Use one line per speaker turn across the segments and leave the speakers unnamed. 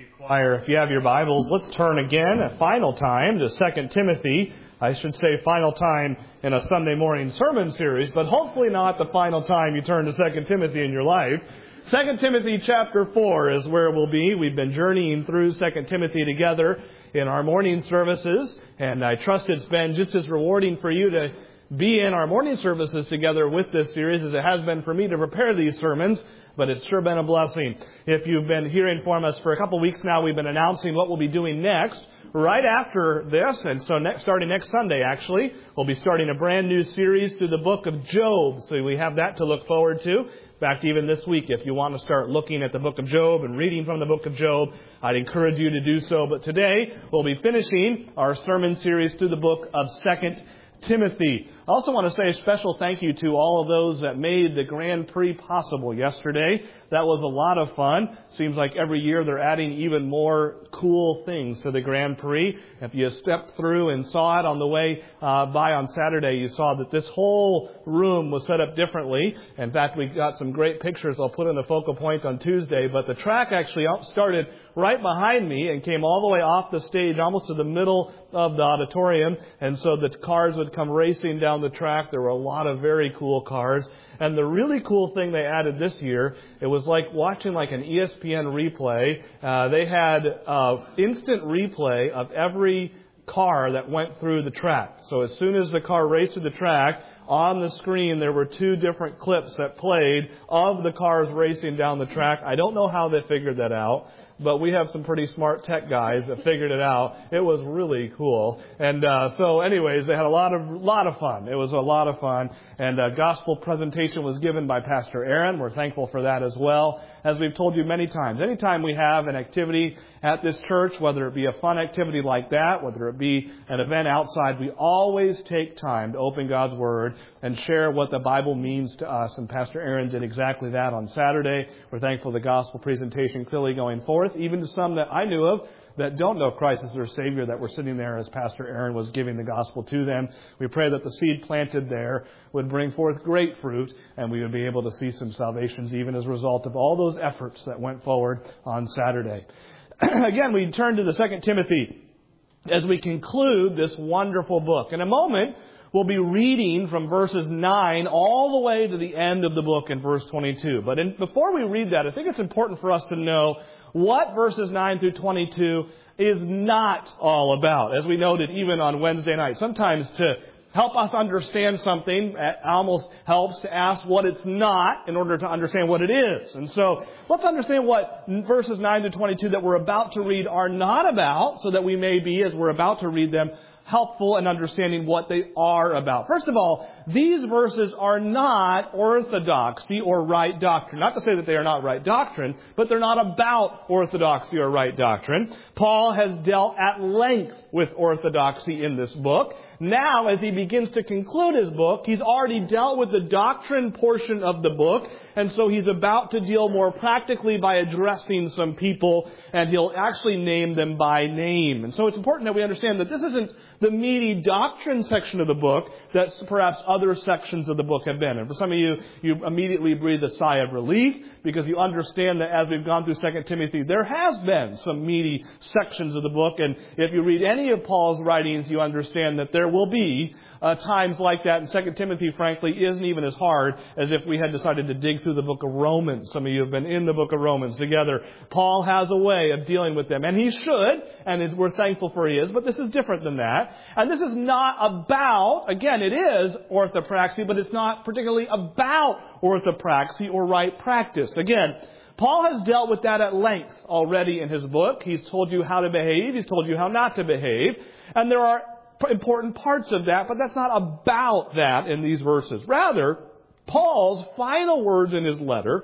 you, choir. If you have your Bibles, let's turn again, a final time, to 2 Timothy. I should say final time in a Sunday morning sermon series, but hopefully not the final time you turn to 2 Timothy in your life. 2 Timothy chapter 4 is where we'll be. We've been journeying through 2 Timothy together in our morning services, and I trust it's been just as rewarding for you to be in our morning services together with this series as it has been for me to prepare these sermons, but it's sure been a blessing. If you've been hearing from us for a couple weeks now, we've been announcing what we'll be doing next. Right after this, and so starting next Sunday, actually, we'll be starting a brand new series through the book of Job. So we have that to look forward to. In fact, even this week, if you want to start looking at the book of Job and reading from the book of Job, I'd encourage you to do so. But today, we'll be finishing our sermon series through the book of 2 Timothy. I also want to say a special thank you to all of those that made the Grand Prix possible yesterday. That was a lot of fun. Seems like every year they're adding even more cool things to the Grand Prix. If you stepped through and saw it on the way by on Saturday, you saw that this whole room was set up differently. In fact, we got some great pictures I'll put in the focal point on Tuesday. But the track actually started right behind me and came all the way off the stage, almost to the middle of the auditorium. And so the cars would come racing down the track. There were a lot of very cool cars. And the really cool thing they added this year, it was like watching like an ESPN replay. They had instant replay of every car that went through the track. So as soon as the car raced through the track, on the screen there were two different clips that played of the cars racing down the track. I don't know how they figured that out, but we have some pretty smart tech guys that figured it out. It was really cool. And so anyways, they had a lot of fun. It was a lot of fun. And a gospel presentation was given by Pastor Aaron. We're thankful for that as well. As we've told you many times, anytime we have an activity at this church, whether it be a fun activity like that, whether it be an event outside, we always take time to open God's Word and share what the Bible means to us. And Pastor Aaron did exactly that on Saturday. We're thankful for the gospel presentation clearly going forth, even to some that I knew of that don't know Christ as their Savior, that were sitting there as Pastor Aaron was giving the gospel to them. We pray that the seed planted there would bring forth great fruit, and we would be able to see some salvations even as a result of all those efforts that went forward on Saturday. Again, we turn to the 2 Timothy as we conclude this wonderful book. In a moment, we'll be reading from verses 9 all the way to the end of the book in verse 22. But before we read that, I think it's important for us to know what verses 9 through 22 is not all about. As we noted even on Wednesday night, sometimes to help us understand something, it almost helps to ask what it's not in order to understand what it is. And so let's understand what verses 9 to 22 that we're about to read are not about, so that we may be, as we're about to read them, helpful in understanding what they are about. First of all, these verses are not orthodoxy or right doctrine. Not to say that they are not right doctrine, but they're not about orthodoxy or right doctrine. Paul has dealt at length with orthodoxy in this book. Now, as he begins to conclude his book, he's already dealt with the doctrine portion of the book, and so he's about to deal more practically by addressing some people, and he'll actually name them by name. And so it's important that we understand that this isn't the meaty doctrine section of the book that perhaps other sections of the book have been. And for some of you, you immediately breathe a sigh of relief because you understand that as we've gone through 2 Timothy, there has been some meaty sections of the book. And if you read any of Paul's writings, you understand that there will be times like that. And 2 Timothy, frankly, isn't even as hard as if we had decided to dig through the book of Romans. Some of you have been in the book of Romans together. Paul has a way of dealing with them. And he should, and we're thankful for he is, but this is different than that. And this is not about, again, it is orthopraxy, but it's not particularly about orthopraxy or right practice. Again, Paul has dealt with that at length already in his book. He's told you how to behave. He's told you how not to behave. And there are important parts of that, but that's not about that in these verses. Rather, Paul's final words in his letter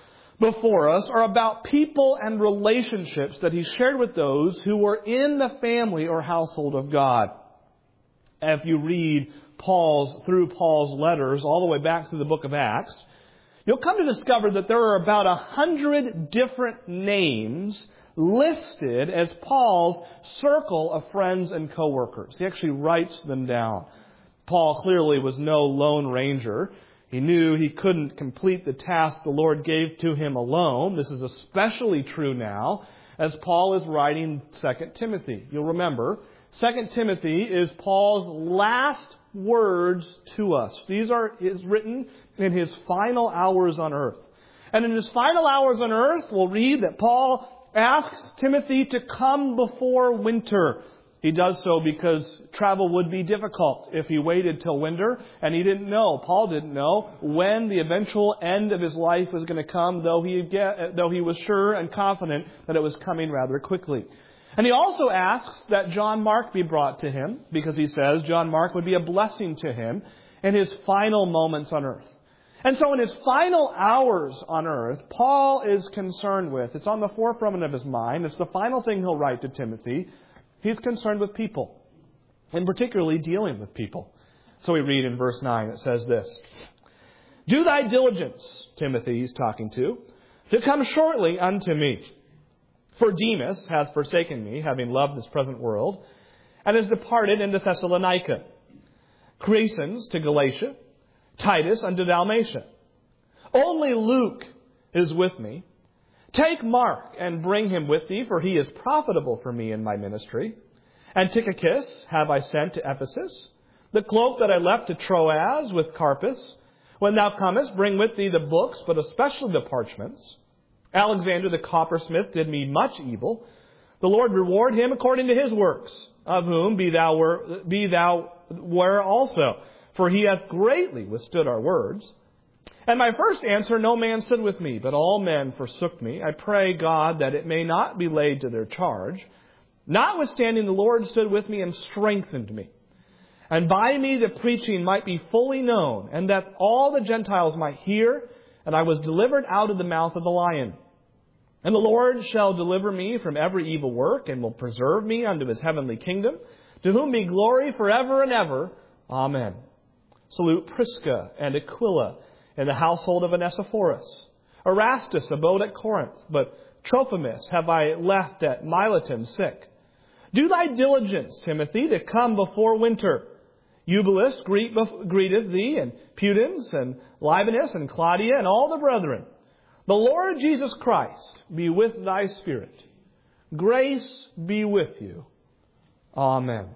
before us are about people and relationships that he shared with those who were in the family or household of God. If you read through Paul's letters all the way back to the book of Acts, you'll come to discover that there are about 100 different names listed as Paul's circle of friends and co-workers. He actually writes them down. Paul clearly was no lone ranger. He knew he couldn't complete the task the Lord gave to him alone. This is especially true now as Paul is writing 2 Timothy. You'll remember, 2 Timothy is Paul's last words to us. These are written in his final hours on earth. And in his final hours on earth, we'll read that Paul asks Timothy to come before winter. He does so because travel would be difficult if he waited till winter, and he didn't know, Paul didn't know, when the eventual end of his life was going to come, though he was sure and confident that it was coming rather quickly. And he also asks that John Mark be brought to him, because he says John Mark would be a blessing to him in his final moments on earth. And so in his final hours on earth, Paul is concerned with, it's on the forefront of his mind, it's the final thing he'll write to Timothy. He's concerned with people, and particularly dealing with people. So we read in verse 9, it says this, "Do thy diligence," Timothy he's talking to come shortly unto me. For Demas hath forsaken me, having loved this present world, and is departed into Thessalonica. Crescens to Galatia, Titus unto Dalmatia. Only Luke is with me. Take Mark and bring him with thee, for he is profitable for me in my ministry. And Tychicus have I sent to Ephesus. The cloak that I left to Troas with Carpus. When thou comest, bring with thee the books, but especially the parchments. Alexander the coppersmith did me much evil. The Lord reward him according to his works, of whom be thou ware also, for he hath greatly withstood our words. And my first answer, no man stood with me, but all men forsook me. I pray God that it may not be laid to their charge. Notwithstanding, the Lord stood with me and strengthened me. And by me the preaching might be fully known, and that all the Gentiles might hear, and I was delivered out of the mouth of the lion. And the Lord shall deliver me from every evil work, and will preserve me unto his heavenly kingdom, to whom be glory forever and ever. Amen. Salute Prisca and Aquila in the household of Onesiphorus. Erastus abode at Corinth, but Trophimus have I left at Miletum sick. Do thy diligence, Timothy, to come before winter. Eubulus greeteth thee, and Pudens, and Libanus, and Claudia, and all the brethren. The Lord Jesus Christ be with thy spirit. Grace be with you. Amen.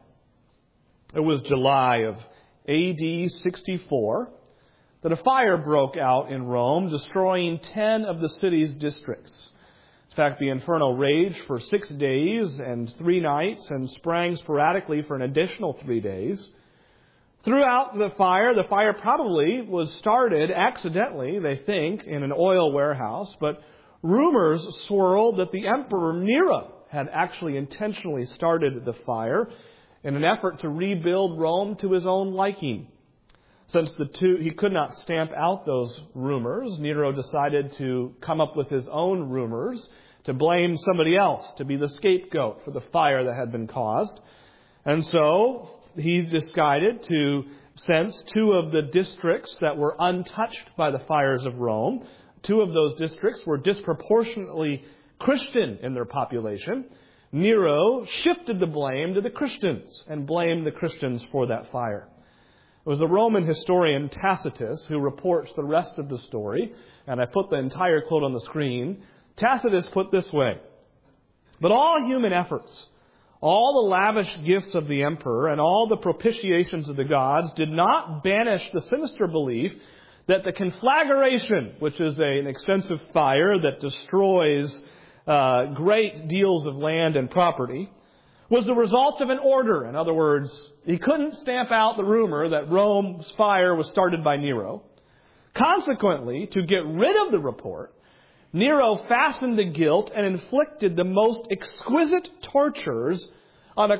It was July of A.D. 64 that a fire broke out in Rome, destroying 10 of the city's districts. In fact, the inferno raged for 6 days and 3 nights and sprang sporadically for an additional 3 days. Throughout the fire probably was started accidentally, they think, in an oil warehouse, but rumors swirled that the Emperor Nero had actually intentionally started the fire in an effort to rebuild Rome to his own liking. Since he could not stamp out those rumors, Nero decided to come up with his own rumors to blame somebody else, to be the scapegoat for the fire that had been caused. And so he decided to cense 2 of the districts that were untouched by the fires of Rome. 2 of those districts were disproportionately Christian in their population. Nero shifted the blame to the Christians and blamed the Christians for that fire. It was the Roman historian Tacitus who reports the rest of the story, and I put the entire quote on the screen. Tacitus put this way, "But all human efforts, all the lavish gifts of the emperor, and all the propitiations of the gods did not banish the sinister belief that the conflagration, which is an extensive fire that destroys great deals of land and property, was the result of an order." In other words, he couldn't stamp out the rumor that Rome's fire was started by Nero. Consequently, to get rid of the report, Nero fastened the guilt and inflicted the most exquisite tortures on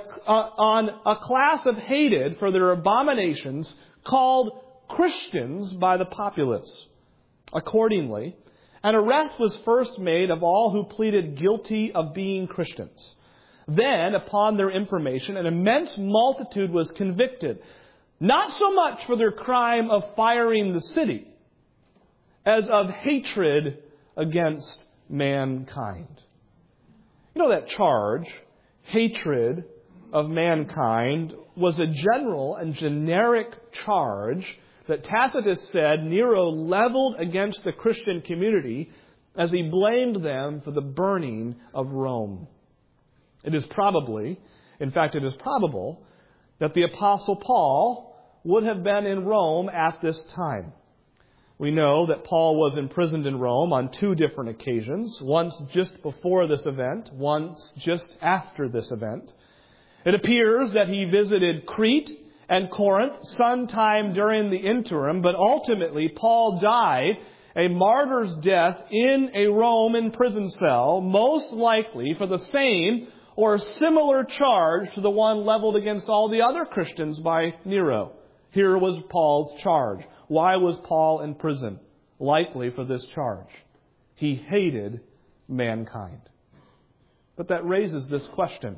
a class of hated for their abominations called Christians by the populace. Accordingly, an arrest was first made of all who pleaded guilty of being Christians. Then, upon their information, an immense multitude was convicted, not so much for their crime of firing the city, as of hatred against mankind. You know, that charge, hatred of mankind, was a general and generic charge that Tacitus said Nero leveled against the Christian community as he blamed them for the burning of Rome. It is probable, that the Apostle Paul would have been in Rome at this time. We know that Paul was imprisoned in Rome on 2 different occasions, once just before this event, once just after this event. It appears that he visited Crete and Corinth sometime during the interim, but ultimately Paul died a martyr's death in a Roman prison cell, most likely for the same or a similar charge to the one leveled against all the other Christians by Nero. Here was Paul's charge. Why was Paul in prison? Likely for this charge. He hated mankind. But that raises this question.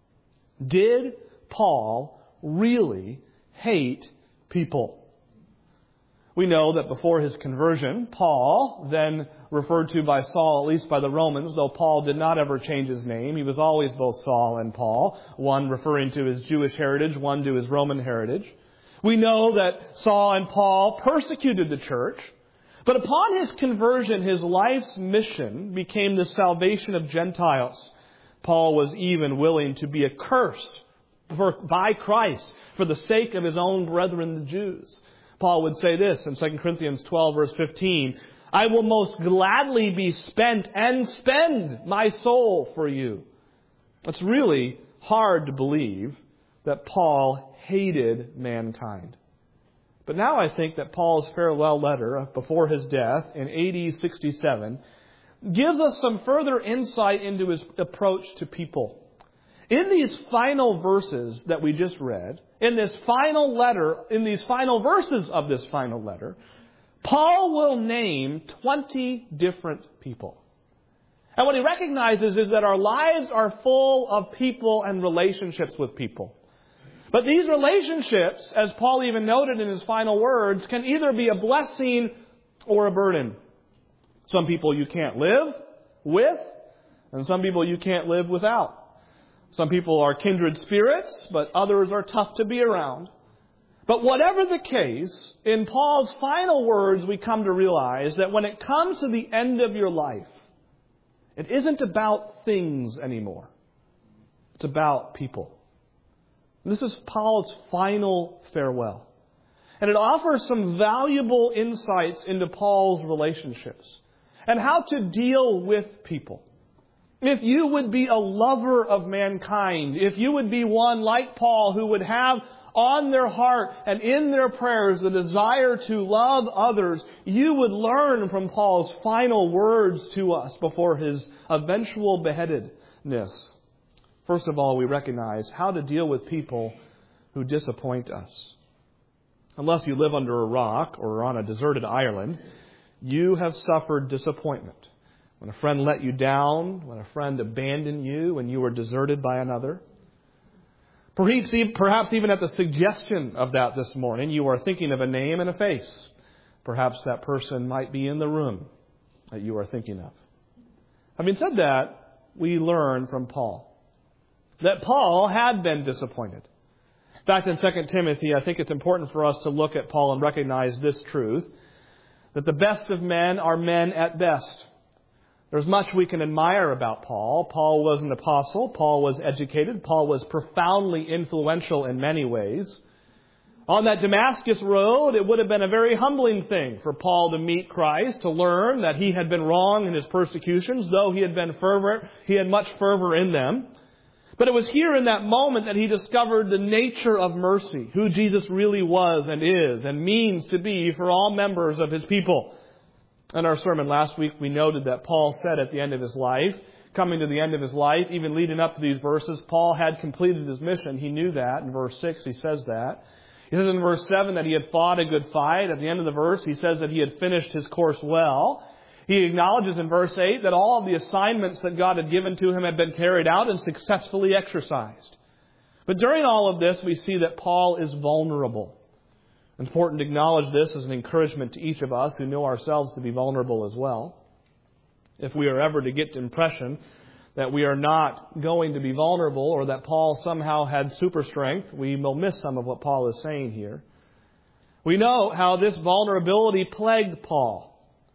Did Paul really hate people? We know that before his conversion, Paul, then referred to by Saul, at least by the Romans, though Paul did not ever change his name. He was always both Saul and Paul, one referring to his Jewish heritage, one to his Roman heritage. We know that Saul and Paul persecuted the church, but upon his conversion, his life's mission became the salvation of Gentiles. Paul was even willing to be accursed by Christ for the sake of his own brethren, the Jews. Paul would say this in 2 Corinthians 12, verse 15, I will most gladly be spent and spend my soul for you. It's really hard to believe that Paul hated mankind. But now I think that Paul's farewell letter before his death in AD 67 gives us some further insight into his approach to people. In these final verses that we just read, in this final letter, in these final verses of this final letter, Paul will name 20 different people. And what he recognizes is that our lives are full of people and relationships with people. But these relationships, as Paul even noted in his final words, can either be a blessing or a burden. Some people you can't live with, and some people you can't live without. Some people are kindred spirits, but others are tough to be around. But whatever the case, in Paul's final words, we come to realize that when it comes to the end of your life, it isn't about things anymore. It's about people. This is Paul's final farewell. And it offers some valuable insights into Paul's relationships and how to deal with people. If you would be a lover of mankind, if you would be one like Paul who would have on their heart and in their prayers the desire to love others, you would learn from Paul's final words to us before his eventual beheadedness. First of all, we recognize how to deal with people who disappoint us. Unless you live under a rock or on a deserted island, you have suffered disappointment. When a friend let you down, when a friend abandoned you, when you were deserted by another. Perhaps even at the suggestion of that this morning, you are thinking of a name and a face. Perhaps that person might be in the room that you are thinking of. Having said that, we learn from Paul that Paul had been disappointed. In fact, in 2 Timothy, I think it's important for us to look at Paul and recognize this truth, that the best of men are men at best. There's much we can admire about Paul. Paul was an apostle. Paul was educated. Paul was profoundly influential in many ways. On that Damascus road, it would have been a very humbling thing for Paul to meet Christ, to learn that he had been wrong in his persecutions, though he had much fervor in them. But it was here in that moment that he discovered the nature of mercy, who Jesus really was and is and means to be for all members of his people. In our sermon last week, we noted that Paul said at the end of his life, coming to the end of his life, even leading up to these verses, Paul had completed his mission. He knew that. In verse 6, he says that. He says in verse 7 that he had fought a good fight. At the end of the verse, he says that he had finished his course well. He acknowledges in verse 8 that all of the assignments that God had given to him had been carried out and successfully exercised. But during all of this, we see that Paul is vulnerable. It's important to acknowledge this as an encouragement to each of us who know ourselves to be vulnerable as well. If we are ever to get the impression that we are not going to be vulnerable or that Paul somehow had super strength, we will miss some of what Paul is saying here. We know how this vulnerability plagued Paul.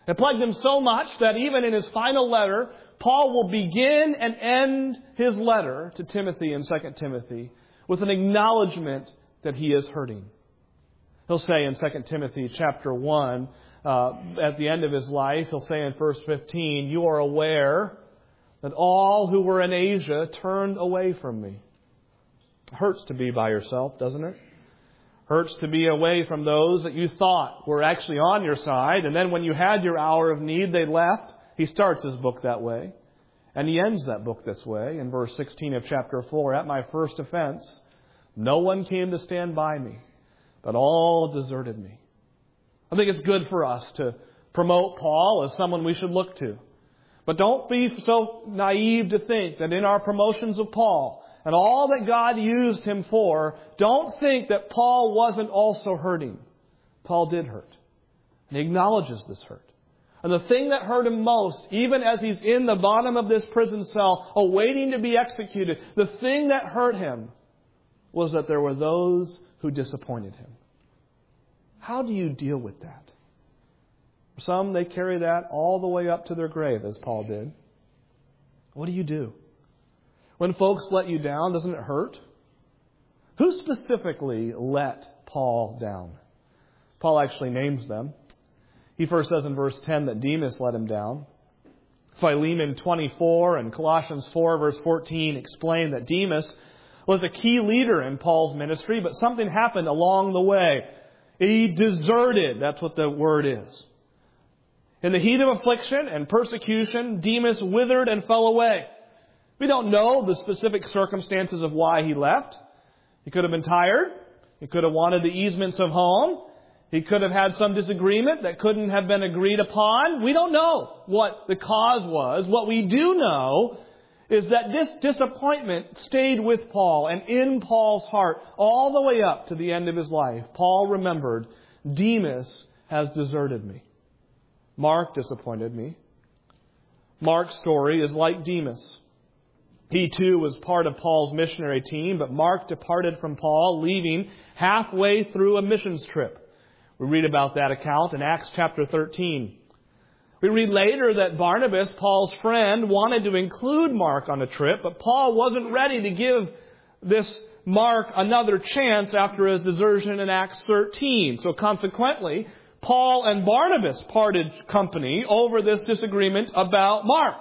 It plagued him so much that even in his final letter, Paul will begin and end his letter to Timothy in 2 Timothy with an acknowledgement that he is hurting. He'll say in 2 Timothy chapter 1, at the end of his life, he'll say in verse 15, "You are aware that all who were in Asia turned away from me." It hurts to be by yourself, doesn't it? Hurts to be away from those that you thought were actually on your side. And then when you had your hour of need, they left. He starts his book that way. And he ends that book this way in verse 16 of chapter 4. "At my first offense, no one came to stand by me, but all deserted me." I think it's good for us to promote Paul as someone we should look to. But don't be so naive to think that in our promotions of Paul and all that God used him for, don't think that Paul wasn't also hurting. Paul did hurt. And he acknowledges this hurt. And the thing that hurt him most, even as he's in the bottom of this prison cell, awaiting to be executed, the thing that hurt him was that there were those who disappointed him. How do you deal with that? Some, they carry that all the way up to their grave, as Paul did. What do you do? When folks let you down, doesn't it hurt? Who specifically let Paul down? Paul actually names them. He first says in verse 10 that Demas let him down. Philemon 24 and Colossians 4 verse 14 explain that Demas was a key leader in Paul's ministry, but something happened along the way. He deserted. That's what the word is. In the heat of affliction and persecution, Demas withered and fell away. We don't know the specific circumstances of why he left. He could have been tired. He could have wanted the easements of home. He could have had some disagreement that couldn't have been agreed upon. We don't know what the cause was. What we do know is that this disappointment stayed with Paul and in Paul's heart all the way up to the end of his life. Paul remembered, Demas has deserted me. Mark disappointed me. Mark's story is like Demas. He too was part of Paul's missionary team, but Mark departed from Paul, leaving halfway through a missions trip. We read about that account in Acts chapter 13. We read later that Barnabas, Paul's friend, wanted to include Mark on a trip, but Paul wasn't ready to give this Mark another chance after his desertion in Acts 13. So consequently, Paul and Barnabas parted company over this disagreement about Mark.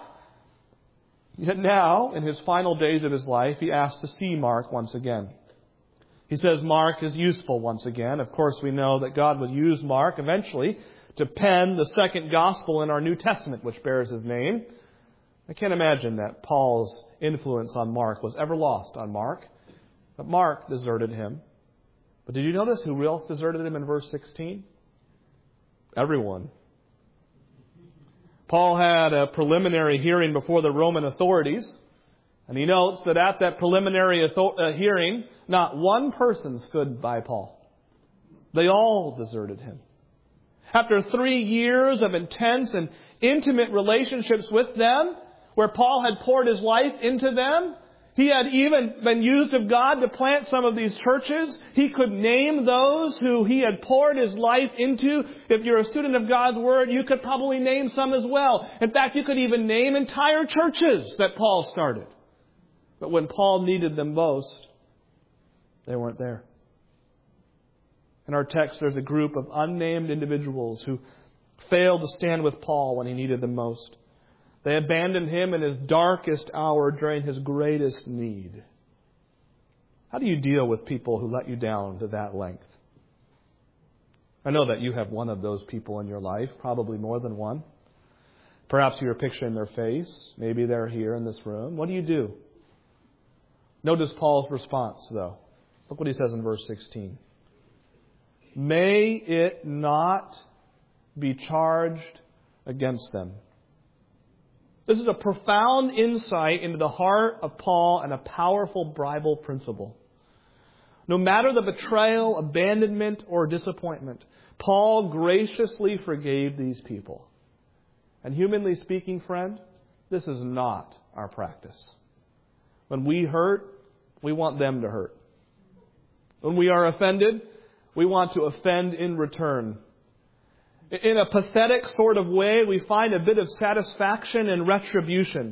Yet now, in his final days of his life, he asks to see Mark once again. He says Mark is useful once again. Of course, we know that God would use Mark eventually to pen the second gospel in our New Testament, which bears his name. I can't imagine that Paul's influence on Mark was ever lost on Mark. But Mark deserted him. But did you notice who else deserted him in verse 16? Everyone. Paul had a preliminary hearing before the Roman authorities. And he notes that at that preliminary hearing, not one person stood by Paul. They all deserted him. After 3 years of intense and intimate relationships with them, where Paul had poured his life into them, he had even been used of God to plant some of these churches. He could name those who he had poured his life into. If you're a student of God's Word, you could probably name some as well. In fact, you could even name entire churches that Paul started. But when Paul needed them most, they weren't there. In our text, there's a group of unnamed individuals who failed to stand with Paul when he needed them most. They abandoned him in his darkest hour during his greatest need. How do you deal with people who let you down to that length? I know that you have one of those people in your life, probably more than one. Perhaps you're picturing their face. Maybe they're here in this room. What do you do? Notice Paul's response, though. Look what he says in verse 16. May it not be charged against them. This is a profound insight into the heart of Paul and a powerful Bible principle. No matter the betrayal, abandonment, or disappointment, Paul graciously forgave these people. And humanly speaking, friend, this is not our practice. When we hurt, we want them to hurt. When we are offended, we want to offend in return. In a pathetic sort of way, we find a bit of satisfaction and retribution.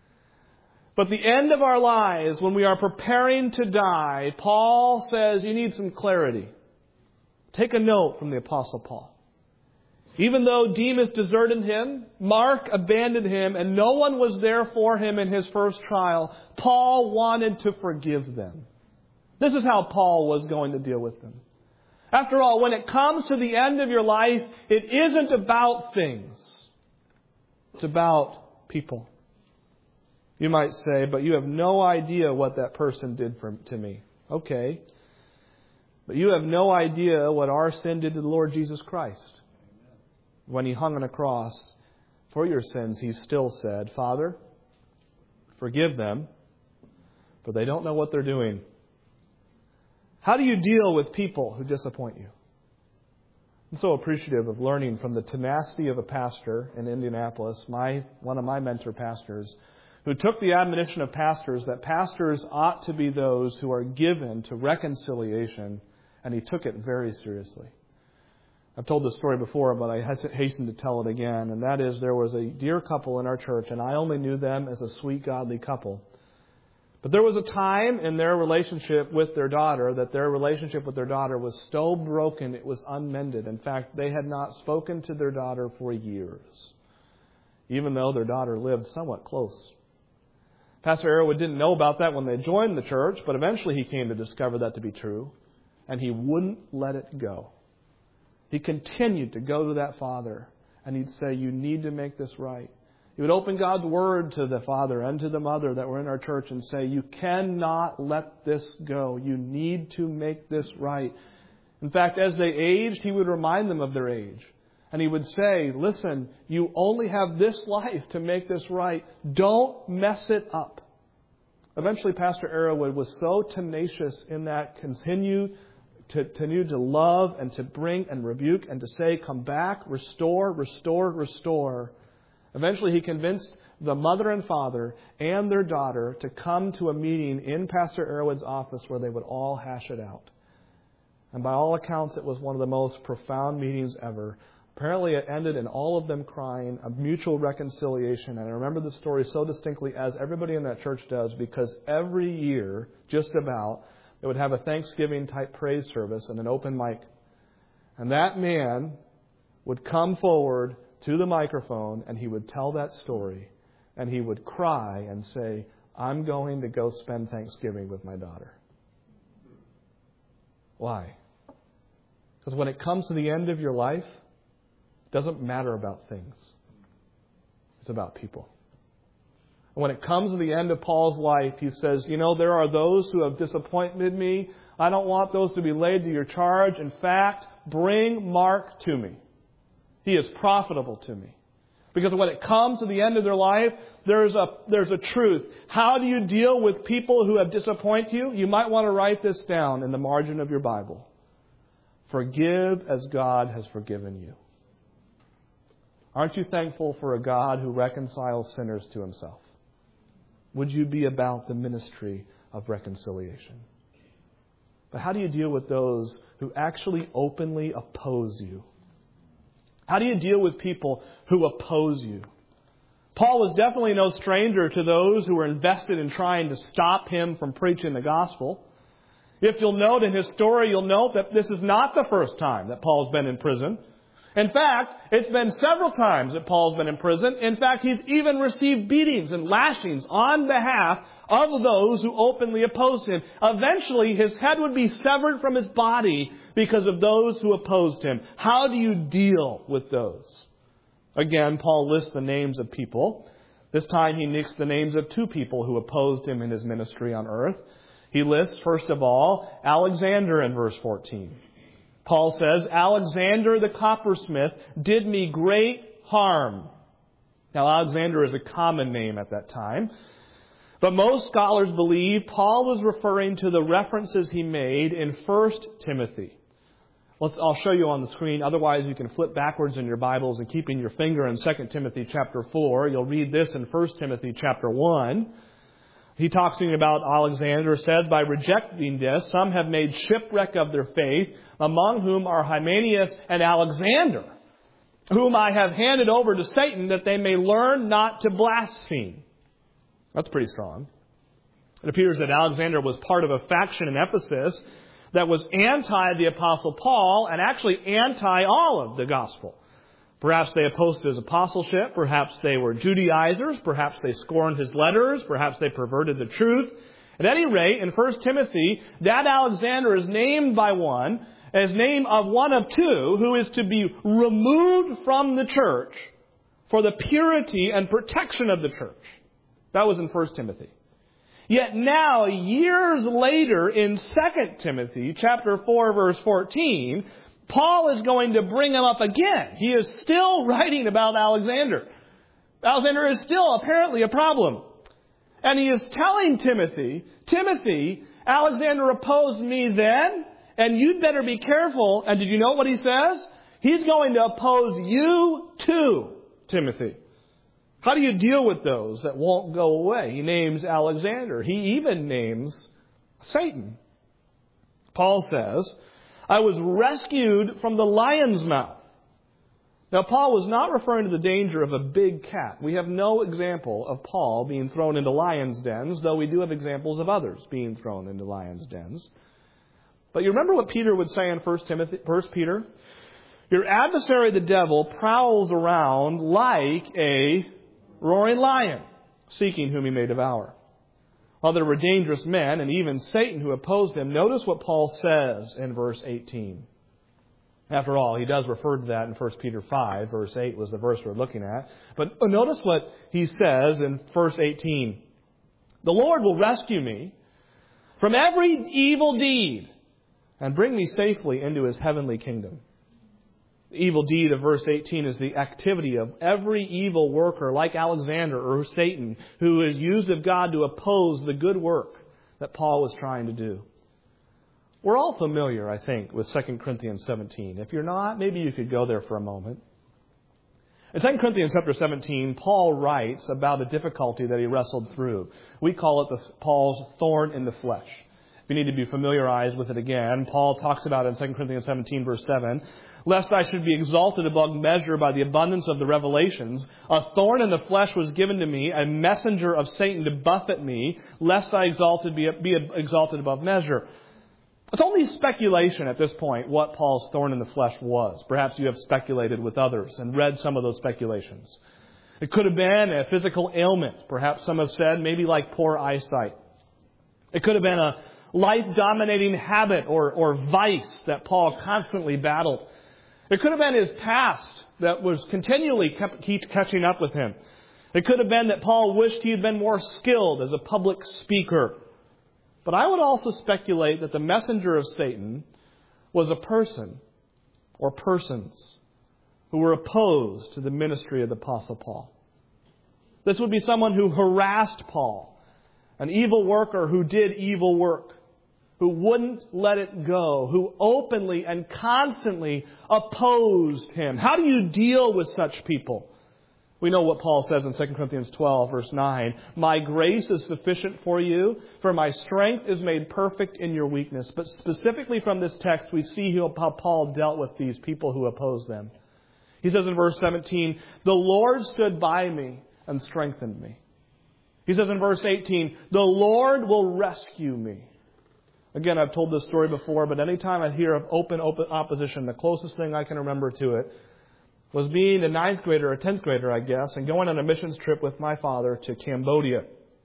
But the end of our lives, when we are preparing to die, Paul says you need some clarity. Take a note from the Apostle Paul. Even though Demas deserted him, Mark abandoned him, and no one was there for him in his first trial, Paul wanted to forgive them. This is how Paul was going to deal with them. After all, when it comes to the end of your life, it isn't about things. It's about people. You might say, but you have no idea what that person did to me. Okay. But you have no idea what our sin did to the Lord Jesus Christ. When He hung on a cross for your sins, He still said, Father, forgive them, for they don't know what they're doing. How do you deal with people who disappoint you? I'm so appreciative of learning from the tenacity of a pastor in Indianapolis, one of my mentor pastors, who took the admonition of pastors that pastors ought to be those who are given to reconciliation, and he took it very seriously. I've told this story before, but I hasten to tell it again, and that is there was a dear couple in our church, and I only knew them as a sweet, godly couple. But there was a time in their relationship with their daughter that their relationship with their daughter was so broken it was unmended. In fact, they had not spoken to their daughter for years, even though their daughter lived somewhat close. Pastor Arrowwood didn't know about that when they joined the church, but eventually he came to discover that to be true, and he wouldn't let it go. He continued to go to that father, and he'd say, you need to make this right. He would open God's Word to the father and to the mother that were in our church and say, you cannot let this go. You need to make this right. In fact, as they aged, he would remind them of their age. And he would say, listen, you only have this life to make this right. Don't mess it up. Eventually, Pastor Arrowwood was so tenacious in that continue to love and to bring and rebuke and to say, come back, restore, restore, restore. Eventually, he convinced the mother and father and their daughter to come to a meeting in Pastor Arrowwood's office where they would all hash it out. And by all accounts, it was one of the most profound meetings ever. Apparently, it ended in all of them crying, a mutual reconciliation. And I remember the story so distinctly, as everybody in that church does, because every year, just about, they would have a Thanksgiving-type praise service and an open mic. And that man would come forward to the microphone and he would tell that story. And he would cry and say, I'm going to go spend Thanksgiving with my daughter. Why? Because when it comes to the end of your life, it doesn't matter about things. It's about people. And when it comes to the end of Paul's life, he says, there are those who have disappointed me. I don't want those to be laid to your charge. In fact, bring Mark to me. He is profitable to me. Because when it comes to the end of their life, there's a truth. How do you deal with people who have disappointed you? You might want to write this down in the margin of your Bible. Forgive as God has forgiven you. Aren't you thankful for a God who reconciles sinners to Himself? Would you be about the ministry of reconciliation? But how do you deal with those who actually openly oppose you? How do you deal with people who oppose you? Paul was definitely no stranger to those who were invested in trying to stop him from preaching the gospel. If you'll note in his story, you'll note that this is not the first time that Paul's been in prison. In fact, it's been several times that Paul's been in prison. In fact, he's even received beatings and lashings on behalf of those who openly opposed him. Eventually, his head would be severed from his body because of those who opposed him. How do you deal with those? Again, Paul lists the names of people. This time he lists the names of two people who opposed him in his ministry on earth. He lists, first of all, Alexander in verse 14. Paul says, Alexander the coppersmith did me great harm. Now, Alexander is a common name at that time. But most scholars believe Paul was referring to the references he made in 1 Timothy. I'll show you on the screen. Otherwise, you can flip backwards in your Bibles and keeping your finger in 2 Timothy chapter 4. You'll read this in 1 Timothy chapter 1. He talks about Alexander, says, by rejecting this, some have made shipwreck of their faith, among whom are Hymenaeus and Alexander. whom I have handed over to Satan that they may learn not to blaspheme. That's pretty strong. It appears that Alexander was part of a faction in Ephesus that was anti the Apostle Paul and actually anti all of the gospel. Perhaps they opposed his apostleship. Perhaps they were Judaizers. Perhaps they scorned his letters. Perhaps they perverted the truth. At any rate, in 1 Timothy, that Alexander is named by one as name of one of two who is to be removed from the church for the purity and protection of the church. That was in 1 Timothy. Yet now, years later, in 2 Timothy, chapter 4, verse 14, Paul is going to bring him up again. He is still writing about Alexander. Alexander is still apparently a problem. And he is telling Timothy, Timothy, Alexander opposed me then, and you'd better be careful. And did you know what he says? He's going to oppose you too, Timothy. How do you deal with those that won't go away? He names Alexander. He even names Satan. Paul says, I was rescued from the lion's mouth. Now, Paul was not referring to the danger of a big cat. We have no example of Paul being thrown into lions' dens, though we do have examples of others being thrown into lions' dens. But you remember what Peter would say in 1 Peter? Your adversary, the devil, prowls around like a roaring lion, seeking whom he may devour. While there were dangerous men, and even Satan who opposed him, notice what Paul says in verse 18. After all, he does refer to that in 1 Peter 5. Verse 8 was the verse we're looking at. But notice what he says in verse 18. The Lord will rescue me from every evil deed and bring me safely into His heavenly kingdom. The evil deed of verse 18 is the activity of every evil worker like Alexander or Satan who is used of God to oppose the good work that Paul was trying to do. We're all familiar, I think, with 2 Corinthians 17. If you're not, maybe you could go there for a moment. In 2 Corinthians chapter 17, Paul writes about a difficulty that he wrestled through. We call it Paul's thorn in the flesh. If you need to be familiarized with it again, Paul talks about it in 2 Corinthians 17, verse 7, lest I should be exalted above measure by the abundance of the revelations, a thorn in the flesh was given to me, a messenger of Satan to buffet me, lest I be exalted above measure. It's only speculation at this point what Paul's thorn in the flesh was. Perhaps you have speculated with others and read some of those speculations. It could have been a physical ailment. Perhaps some have said maybe like poor eyesight. It could have been a life-dominating habit or vice that Paul constantly battled. It could have been his past that was continually keep catching up with him. It could have been that Paul wished he had been more skilled as a public speaker. But I would also speculate that the messenger of Satan was a person or persons who were opposed to the ministry of the Apostle Paul. This would be someone who harassed Paul, an evil worker who did evil work, who wouldn't let it go, who openly and constantly opposed him. How do you deal with such people? We know what Paul says in 2 Corinthians 12, verse 9. My grace is sufficient for you, for my strength is made perfect in your weakness. But specifically from this text, we see how Paul dealt with these people who opposed them. He says in verse 17, the Lord stood by me and strengthened me. He says in verse 18, the Lord will rescue me. Again, I've told this story before, but anytime I hear of open opposition, the closest thing I can remember to it was being a 9th grader or 10th grader, I guess, and going on a missions trip with my father to Cambodia.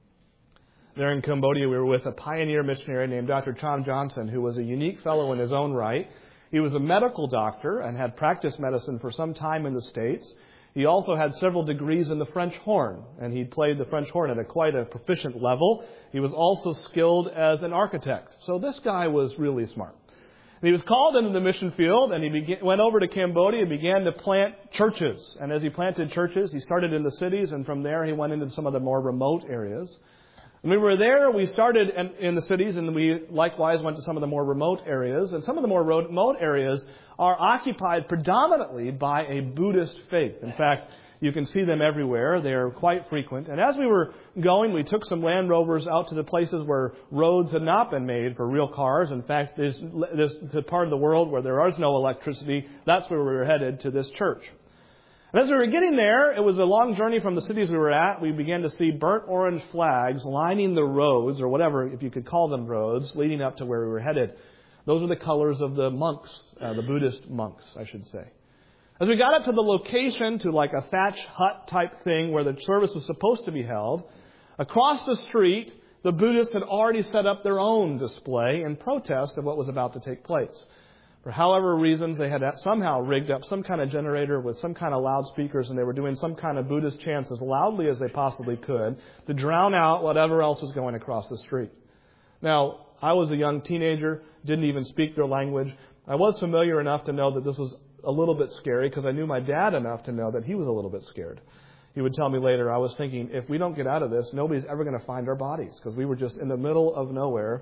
There in Cambodia, we were with a pioneer missionary named Dr. Chom Johnson, who was a unique fellow in his own right. He was a medical doctor and had practiced medicine for some time in the States. He also had several degrees in the French horn, and he played the French horn at quite a proficient level. He was also skilled as an architect. So this guy was really smart. And he was called into the mission field, and he went over to Cambodia and began to plant churches. And as he planted churches, he started in the cities, and from there he went into some of the more remote areas. When we were there, we started in the cities, and we likewise went to some of the more remote areas. And some of the more remote areas are occupied predominantly by a Buddhist faith. In fact, you can see them everywhere. They are quite frequent. And as we were going, we took some Land Rovers out to the places where roads had not been made for real cars. In fact, this is a part of the world where there is no electricity. That's where we were headed, to this church. And as we were getting there, it was a long journey from the cities we were at. We began to see burnt orange flags lining the roads, or whatever, if you could call them roads, leading up to where we were headed. Those are the colors of the monks, the Buddhist monks, I should say. As we got up to the location, to like a thatch hut type thing where the service was supposed to be held, across the street, the Buddhists had already set up their own display in protest of what was about to take place. For however reasons, they had somehow rigged up some kind of generator with some kind of loudspeakers, and they were doing some kind of Buddhist chants as loudly as they possibly could to drown out whatever else was going across the street. Now, I was a young teenager, didn't even speak their language. I was familiar enough to know that this was a little bit scary because I knew my dad enough to know that he was a little bit scared. He would tell me later, I was thinking, if we don't get out of this, nobody's ever going to find our bodies because we were just in the middle of nowhere.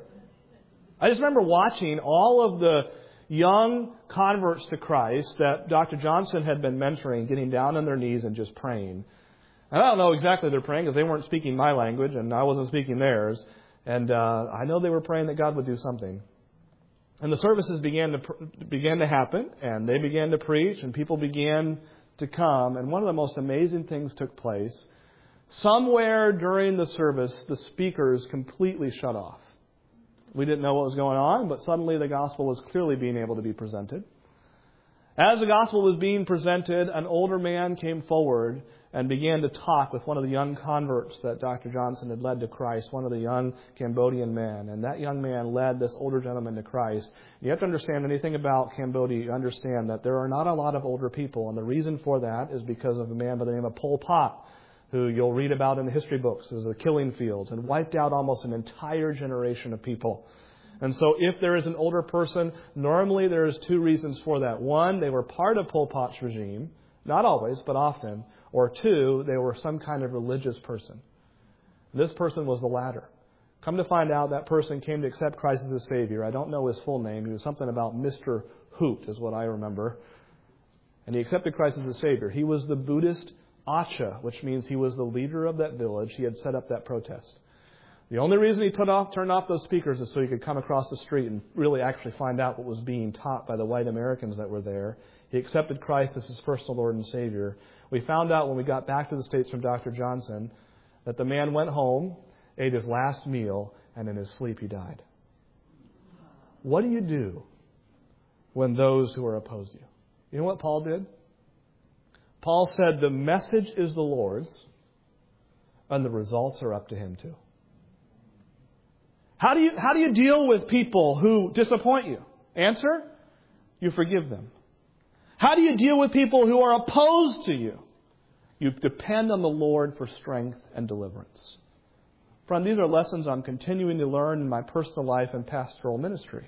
I just remember watching all of the young converts to Christ that Dr. Johnson had been mentoring, getting down on their knees and just praying. And I don't know exactly they're praying because they weren't speaking my language and I wasn't speaking theirs. And I know they were praying that God would do something. And the services began to happen, and they began to preach, and people began to come. And one of the most amazing things took place. Somewhere during the service, the speakers completely shut off. We didn't know what was going on, but suddenly the gospel was clearly being able to be presented. As the gospel was being presented, an older man came forward and began to talk with one of the young converts that Dr. Johnson had led to Christ, one of the young Cambodian men. And that young man led this older gentleman to Christ. You have to understand anything about Cambodia, you understand that there are not a lot of older people. And the reason for that is because of a man by the name of Pol Pot, who you'll read about in the history books as the killing fields, and wiped out almost an entire generation of people. And so if there is an older person, normally there's two reasons for that. One, they were part of Pol Pot's regime. Not always, but often. Or two, they were some kind of religious person. This person was the latter. Come to find out, that person came to accept Christ as his Savior. I don't know his full name. He was something about Mr. Hoot is what I remember. And he accepted Christ as his Savior. He was the Buddhist Acha, which means he was the leader of that village. He had set up that protest. The only reason he turned off those speakers is so he could come across the street and really actually find out what was being taught by the white Americans that were there. He accepted Christ as his personal Lord and Savior. We found out when we got back to the States from Dr. Johnson that the man went home, ate his last meal, and in his sleep he died. What do you do when those who are oppose you? You know what Paul did? Paul said the message is the Lord's, and the results are up to him too. How do you deal with people who disappoint you? Answer, you forgive them. How do you deal with people who are opposed to you? You depend on the Lord for strength and deliverance. Friend, these are lessons I'm continuing to learn in my personal life and pastoral ministry.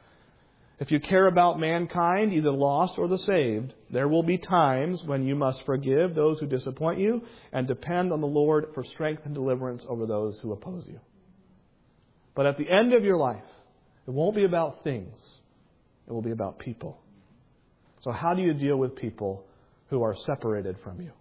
If you care about mankind, either lost or the saved, there will be times when you must forgive those who disappoint you and depend on the Lord for strength and deliverance over those who oppose you. But at the end of your life, it won't be about things. It will be about people. So how do you deal with people who are separated from you?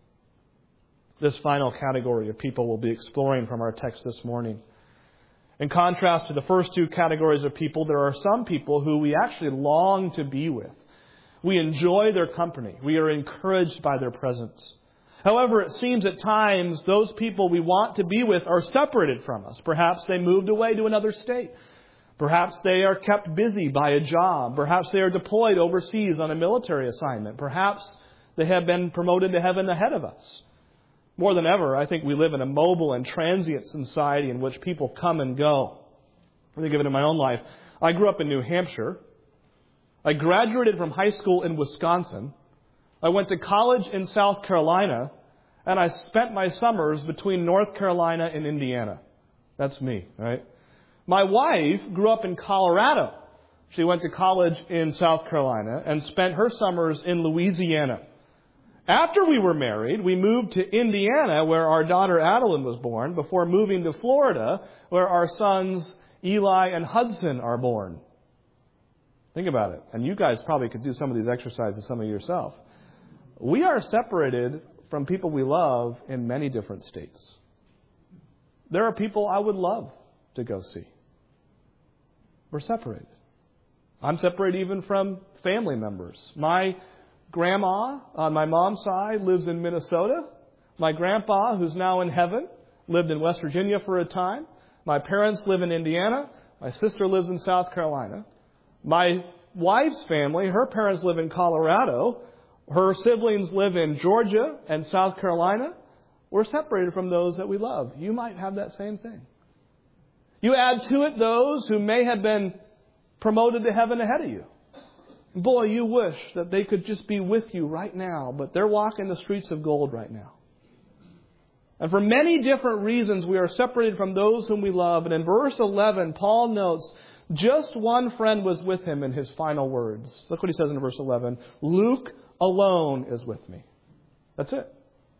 This final category of people we'll be exploring from our text this morning. In contrast to the first two categories of people, there are some people who we actually long to be with. We enjoy their company. We are encouraged by their presence. However, it seems at times those people we want to be with are separated from us. Perhaps they moved away to another state. Perhaps they are kept busy by a job. Perhaps they are deployed overseas on a military assignment. Perhaps they have been promoted to heaven ahead of us. More than ever, I think we live in a mobile and transient society in which people come and go. I think of it in my own life. I grew up in New Hampshire. I graduated from high school in Wisconsin. I went to college in South Carolina, and I spent my summers between North Carolina and Indiana. That's me, right? My wife grew up in Colorado. She went to college in South Carolina and spent her summers in Louisiana. After we were married, we moved to Indiana, where our daughter Adeline was born, before moving to Florida, where our sons Eli and Hudson are born. Think about it. And you guys probably could do some of these exercises some of yourself. We are separated from people we love in many different states. There are people I would love to go see. We're separated. I'm separated even from family members. My grandma on my mom's side lives in Minnesota. My grandpa, who's now in heaven, lived in West Virginia for a time. My parents live in Indiana. My sister lives in South Carolina. My wife's family, her parents live in Colorado. Her siblings live in Georgia and South Carolina. We're separated from those that we love. You might have that same thing. You add to it those who may have been promoted to heaven ahead of you. Boy, you wish that they could just be with you right now, but they're walking the streets of gold right now. And for many different reasons, we are separated from those whom we love. And in verse 11, Paul notes, just one friend was with him in his final words. Look what he says in verse 11. Luke alone is with me. That's it.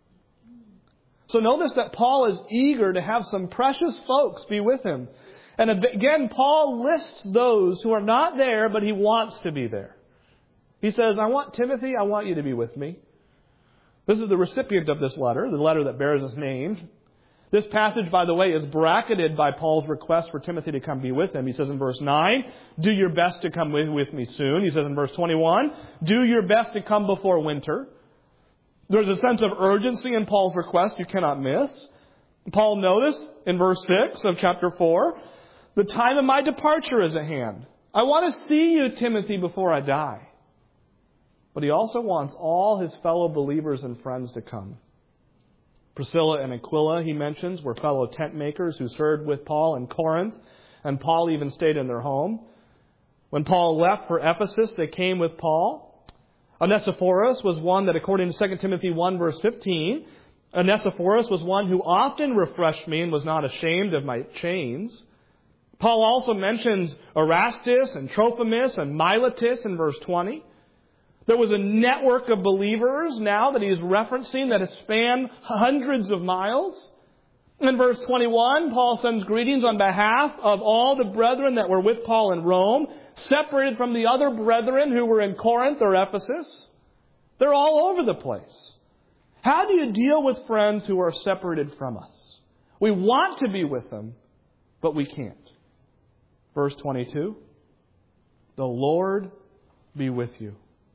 So notice that Paul is eager to have some precious folks be with him. And again, Paul lists those who are not there, but he wants to be there. He says, I want Timothy, I want you to be with me. This is the recipient of this letter, the letter that bears his name. This passage, by the way, is bracketed by Paul's request for Timothy to come be with him. He says in verse 9, do your best to come with me soon. He says in verse 21, do your best to come before winter. There's a sense of urgency in Paul's request you cannot miss. Paul noticed in verse 6 of chapter 4, the time of my departure is at hand. I want to see you, Timothy, before I die. But he also wants all his fellow believers and friends to come. Priscilla and Aquila, he mentions, were fellow tent makers who served with Paul in Corinth, and Paul even stayed in their home. When Paul left for Ephesus, they came with Paul. Onesiphorus was one that, according to 2 Timothy 1, verse 15, Onesiphorus was one who often refreshed me and was not ashamed of my chains. Paul also mentions Erastus and Trophimus and Miletus in verse 20. There was a network of believers now that he is referencing that has spanned hundreds of miles. In verse 21, Paul sends greetings on behalf of all the brethren that were with Paul in Rome, separated from the other brethren who were in Corinth or Ephesus. They're all over the place. How do you deal with friends who are separated from us? We want to be with them, but we can't. Verse 22, the Lord be with you.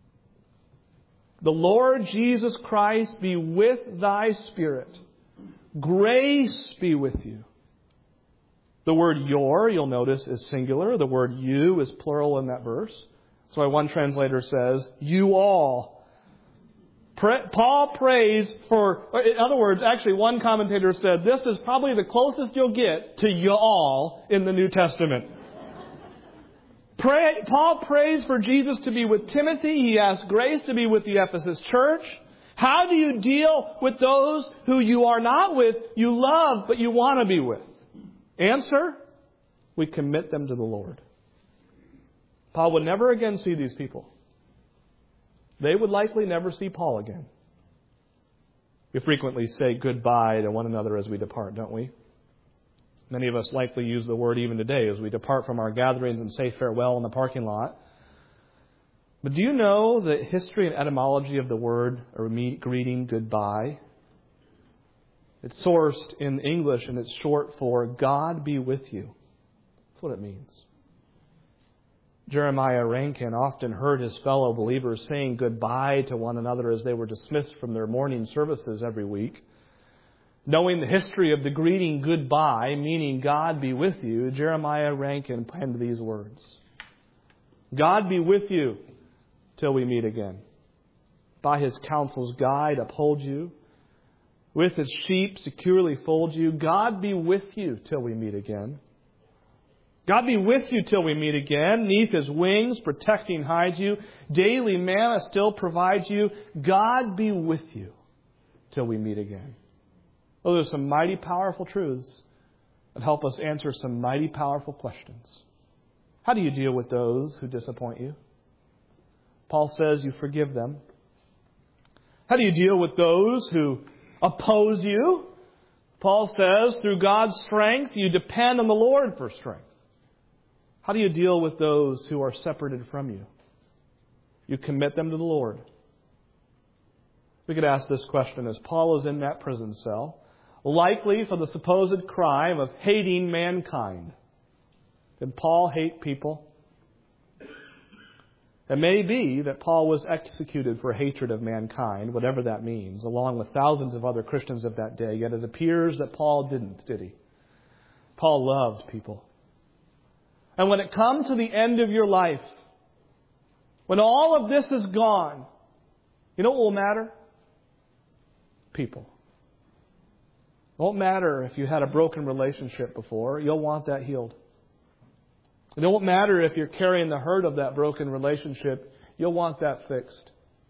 The Lord Jesus Christ be with thy spirit. Grace be with you. The word your, you'll notice, is singular. The word you is plural in that verse. That's why one translator says, you all. Paul prays for, in other words, actually one commentator said, this is probably the closest you'll get to you all in the New Testament. Paul prays for Jesus to be with Timothy. He asks grace to be with the Ephesus church. How do you deal with those who you are not with, you love, but you want to be with? Answer, we commit them to the Lord. Paul would never again see these people. They would likely never see Paul again. We frequently say goodbye to one another as we depart, don't we? Many of us likely use the word even today as we depart from our gatherings and say farewell in the parking lot. But do you know the history and etymology of the word or greeting goodbye? It's sourced in English and it's short for God be with you. That's what it means. Jeremiah Rankin often heard his fellow believers saying goodbye to one another as they were dismissed from their morning services every week. Knowing the history of the greeting goodbye, meaning God be with you, Jeremiah Rankin penned these words. God be with you till we meet again. By his counsel's guide uphold you. With his sheep securely fold you. God be with you till we meet again. God be with you till we meet again. Neath his wings protecting hide you. Daily manna still provides you. God be with you till we meet again. Those are some mighty powerful truths that help us answer some mighty powerful questions. How do you deal with those who disappoint you? Paul says you forgive them. How do you deal with those who oppose you? Paul says through God's strength, you depend on the Lord for strength. How do you deal with those who are separated from you? You commit them to the Lord. We could ask this question as Paul is in that prison cell, likely for the supposed crime of hating mankind. Did Paul hate people? It may be that Paul was executed for hatred of mankind, whatever that means, along with thousands of other Christians of that day. Yet it appears that Paul didn't, did he? Paul loved people. And when it comes to the end of your life, when all of this is gone, you know what will matter? People. It won't matter if you had a broken relationship before. You'll want that healed. It won't matter if you're carrying the hurt of that broken relationship. You'll want that fixed.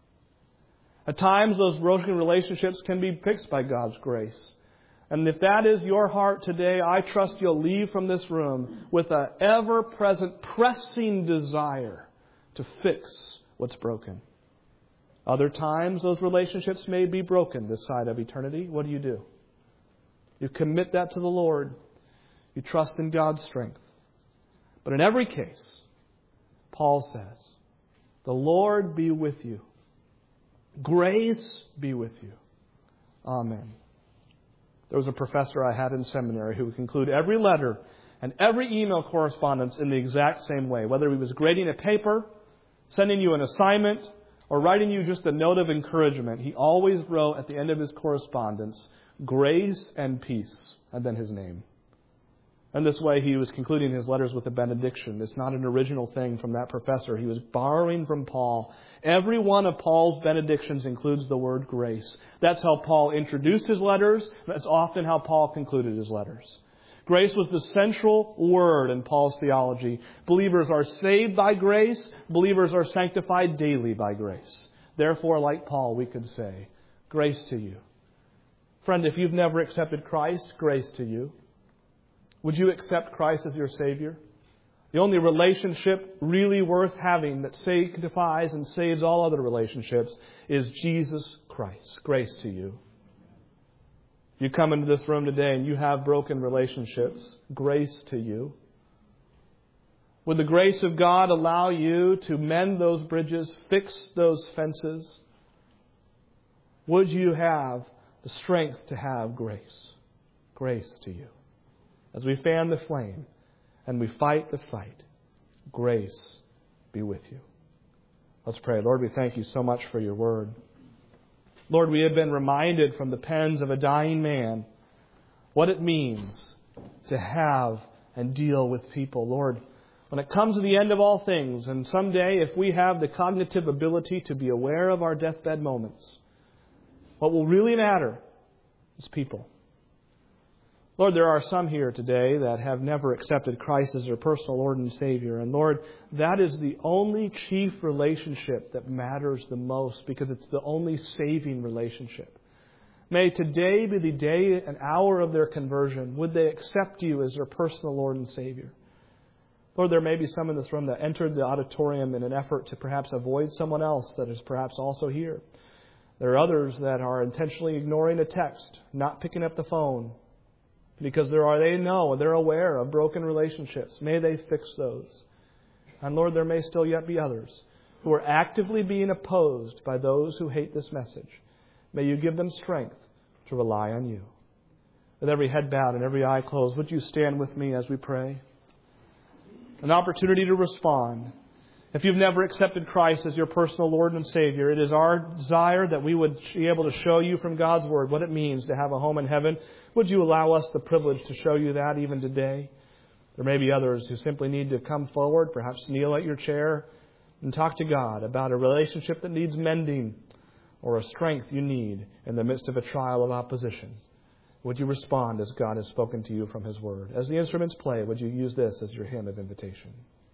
At times, those broken relationships can be fixed by God's grace. And if that is your heart today, I trust you'll leave from this room with an ever-present, pressing desire to fix what's broken. Other times, those relationships may be broken this side of eternity. What do? You commit that to the Lord. You trust in God's strength. But in every case, Paul says, the Lord be with you. Grace be with you. Amen. There was a professor I had in seminary who would conclude every letter and every email correspondence in the exact same way. Whether he was grading a paper, sending you an assignment, or writing you just a note of encouragement, he always wrote at the end of his correspondence, grace and peace, and then his name. And this way he was concluding his letters with a benediction. It's not an original thing from that professor. He was borrowing from Paul. Every one of Paul's benedictions includes the word grace. That's how Paul introduced his letters. That's often how Paul concluded his letters. Grace was the central word in Paul's theology. Believers are saved by grace. Believers are sanctified daily by grace. Therefore, like Paul, we could say, grace to you. Friend, if you've never accepted Christ, grace to you. Would you accept Christ as your Savior? The only relationship really worth having that sanctifies and saves all other relationships is Jesus Christ. Grace to you. You come into this room today and you have broken relationships. Grace to you. Would the grace of God allow you to mend those bridges, fix those fences? Would you have the strength to have grace? Grace to you. As we fan the flame and we fight the fight, grace be with you. Let's pray. Lord, we thank you so much for your word. Lord, we have been reminded from the pens of a dying man what it means to have and deal with people. Lord, when it comes to the end of all things, and someday if we have the cognitive ability to be aware of our deathbed moments, what will really matter is people. Lord, there are some here today that have never accepted Christ as their personal Lord and Savior. And Lord, that is the only chief relationship that matters the most because it's the only saving relationship. May today be the day and hour of their conversion. Would they accept you as their personal Lord and Savior? Lord, there may be some in this room that entered the auditorium in an effort to perhaps avoid someone else that is perhaps also here. There are others that are intentionally ignoring a text, not picking up the phone, because they're aware of broken relationships. May they fix those. And Lord, there may still yet be others who are actively being opposed by those who hate this message. May you give them strength to rely on you. With every head bowed and every eye closed, would you stand with me as we pray? An opportunity to respond. If you've never accepted Christ as your personal Lord and Savior, it is our desire that we would be able to show you from God's Word what it means to have a home in heaven. Would you allow us the privilege to show you that even today? There may be others who simply need to come forward, perhaps kneel at your chair and talk to God about a relationship that needs mending or a strength you need in the midst of a trial of opposition. Would you respond as God has spoken to you from His Word? As the instruments play, would you use this as your hymn of invitation?